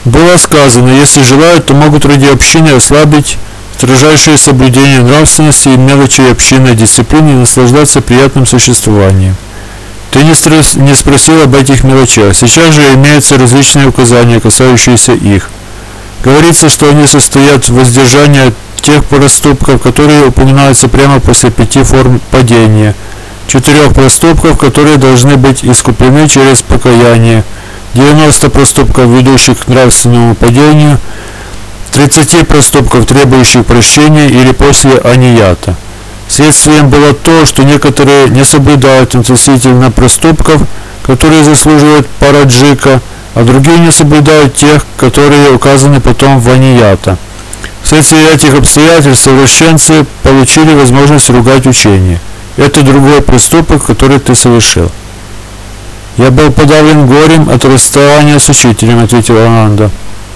Было сказано, если желают, то могут ради общины ослабить строжайшее соблюдение нравственности и мелочей общинной дисциплины и наслаждаться приятным существованием. Ты не спросил об этих мелочах. Сейчас же имеются различные указания, касающиеся их. Говорится, что они состоят в воздержании от тех проступков, которые упоминаются прямо после 5 форм падения, 4 проступков, которые должны быть искуплены через покаяние, 90 проступков, ведущих к нравственному падению, 30 проступков, требующих прощения или после анията. Следствием было то, что некоторые не соблюдают относительно проступков, которые заслуживают параджика, а другие не соблюдают тех, которые указаны потом в анията. Вследствие этих обстоятельств совершенцы получили возможность ругать учение. Это другой проступок, который ты совершил. «Я был подавлен горем от расставания с учителем», — ответил Ананда.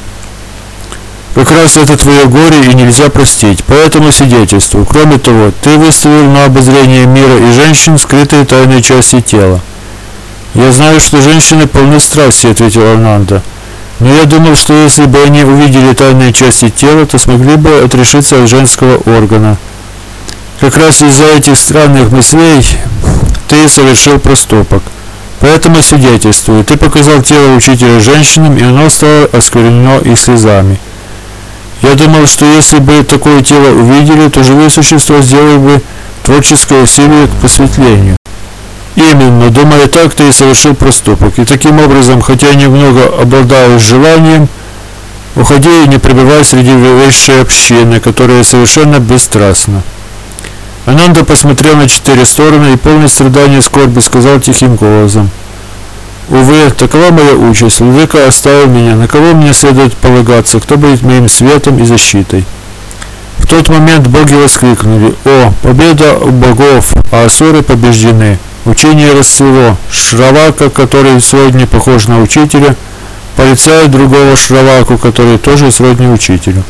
«Как раз это твое горе и нельзя простить, поэтому свидетельствую. Кроме того, ты выставил на обозрение мира и женщин скрытые тайные части тела». «Я знаю, что женщины полны страсти», — ответил Ананда. «Но я думал, что если бы они увидели тайные части тела, то смогли бы отрешиться от женского органа. Как раз из-за этих странных мыслей ты совершил проступок. Поэтому свидетельствую, ты показал тело учителя женщинам, и оно стало осквернено их слезами. Я думал, что если бы такое тело увидели, то живые существа сделали бы творческое усилие к просветлению. Именно, думая так, ты и совершил проступок. И таким образом, хотя немного обладаешь желанием, уходи и не пребывай среди высшей общины, которая совершенно бесстрастна». Ананда посмотрел на 4 стороны и полный страдания и скорби сказал тихим голосом: «Увы, такова моя участь. Владыка оставил меня. На кого мне следует полагаться? Кто будет моим светом и защитой?» В тот момент боги воскликнули: «О, победа у богов, а асуры побеждены! Учение расцвело. Шравака, который сегодня похож на учителя, порицает другого Шраваку, который тоже сродни учителю».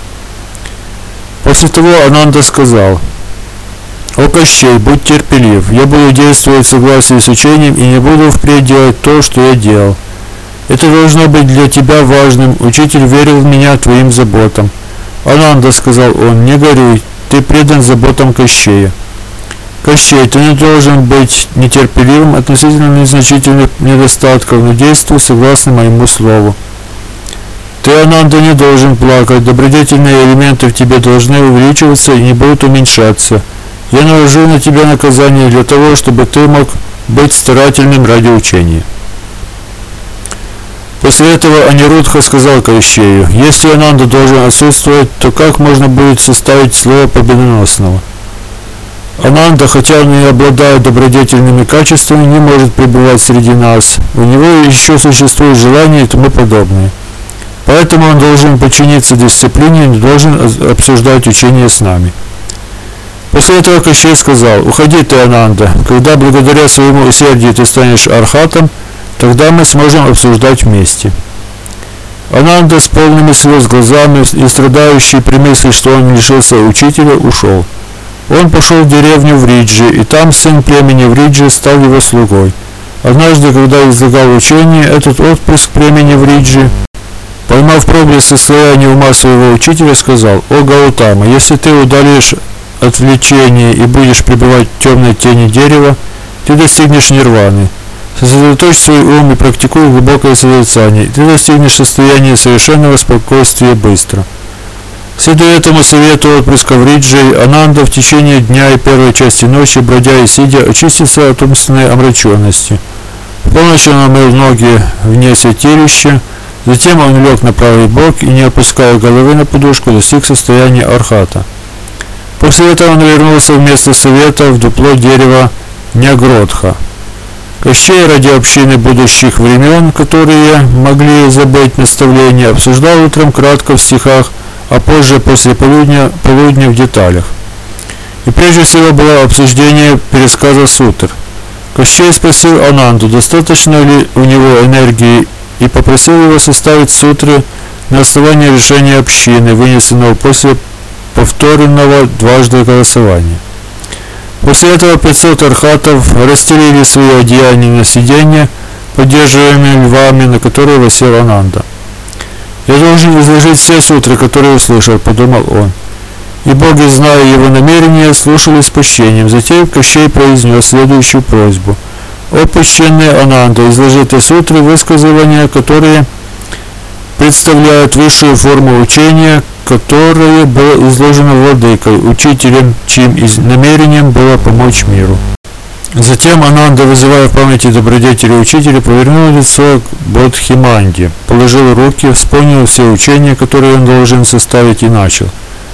После того Ананда сказал: «О Кощей, будь терпелив, я буду действовать в согласии с учением и не буду впредь делать то, что я делал. Это должно быть для тебя важным, учитель верил в меня твоим заботам». «Ананда», — сказал он, — «не горюй, ты предан заботам Кощея». «Кощей, ты не должен быть нетерпеливым относительно незначительных недостатков, но действуй согласно моему слову. Ты, Ананда, не должен плакать, добродетельные элементы в тебе должны увеличиваться и не будут уменьшаться. Я наложил на тебя наказание для того, чтобы ты мог быть старательным ради учения». После этого Анирудха сказал Кощею: «Если Ананда должен отсутствовать, то как можно будет составить слово победоносного? Ананда, хотя он и обладает добродетельными качествами, не может пребывать среди нас. У него еще существует желание и тому подобное. Поэтому он должен подчиниться дисциплине и не должен обсуждать учение с нами». После этого Кощей сказал: «Уходи ты, Ананда. Когда благодаря своему усердию ты станешь архатом, тогда мы сможем обсуждать вместе». Ананда с полными слез глазами и страдающий при мысли, что он лишился учителя, ушел. Он пошел в деревню Вриджи, и там сын племени Вриджи стал его слугой. Однажды, когда излагал учение, этот отпрыск племени Вриджи, поймав проблеск состояния ума своего учителя, сказал: «О Гаутама, если ты удалишь отвлечение и будешь пребывать в темной тени дерева, ты достигнешь нирваны. Сосредоточь свой ум и практикуй глубокое созерцание, и ты достигнешь состояния совершенного спокойствия быстро». Следуя этому совету отпрыска Вриджи, Ананда в течение дня и первой части ночи, бродя и сидя, очистился от умственной омраченности. В полночь он омыл ноги вне святилища, затем он лег на правый бок и, не опуская головы на подушку, достиг состояния архата. После этого он вернулся вместо совета в дупло дерева Нягродха. Кощей ради общины будущих времен, которые могли забыть наставления, обсуждал утром кратко в стихах, а позже после полудня в деталях. И прежде всего было обсуждение пересказа сутр. Кощей спросил Ананду, достаточно ли у него энергии, и попросил его составить сутры на основании решения общины, вынесенного после повторенного дважды голосования. После этого 500 архатов расстелили свои одеяния на сиденье, поддерживаемые львами, на которые восел Ананда. «Я должен пережить все сутры, которые услышал, подумал он. И боги, зная его намерения, слушали с почтением. Затем Кощей произнес следующую просьбу. «О почтенный Ананда, изложи те сутры, высказывания, которые представляют высшую форму учения, которое было изложено владыкой, учителем, чьим намерением было помочь миру». Затем Ананда, вызывая в памяти добродетели учителя, повернул лицо к Бодхиманде, положил руки, вспомнил все учения, которые он должен составить, и начал.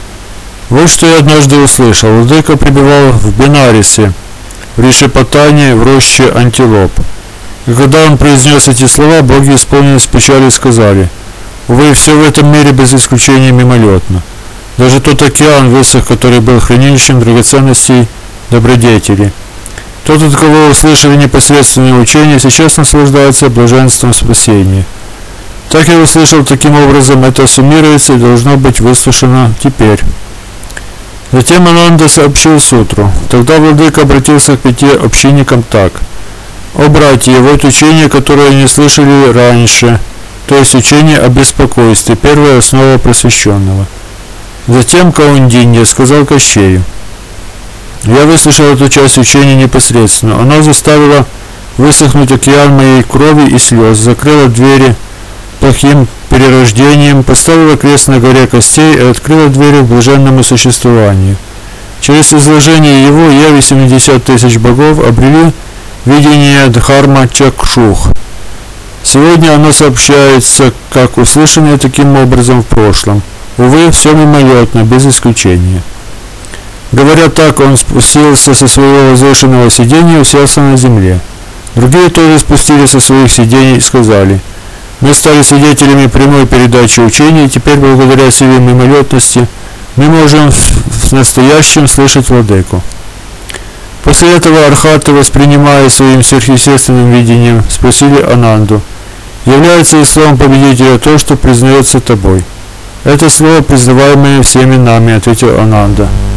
Вот что я однажды услышал. Владыка пребывал в Бенарисе, в Ришипатане, в роще антилоп. И когда он произнес эти слова, боги исполнились печали и сказали: «Увы, все в этом мире без исключения мимолетно. Даже тот океан высох, который был хранилищем драгоценностей добродетели. Тот, от кого услышали непосредственные учения, сейчас наслаждается блаженством спасения. Так я услышал, таким образом это суммируется и должно быть выслушано теперь». Затем Ананда сообщил сутру. Тогда владыка обратился к 5 общинникам так. «О, братья, вот учение, которое они слышали раньше, то есть учение о беспокойстве, первая основа просвещенного». Затем Каундинья сказал Кощею: «Я выслушал эту часть учения непосредственно. Оно заставило высохнуть океан моей крови и слез, закрыло двери плохим перерождением, поставило крест на горе костей и открыло двери к блаженному существованию. Через изложение его яви 70 тысяч богов обрели видение Дхарма Чакшух. Сегодня оно сообщается, как услышанное таким образом в прошлом. Увы, все мимолетно, без исключения». Говоря так, он спустился со своего возвышенного сидения и уселся на земле. Другие тоже спустились со своих сидений и сказали: «Мы стали свидетелями прямой передачи учений, и теперь, благодаря силе мимолетности, мы можем в настоящем слышать владыку». После этого архаты, воспринимая своим сверхъестественным видением, спросили Ананду: «Является ли словом победителя то, что признается тобой?» «Это слово, признаваемое всеми нами», — ответил Ананда.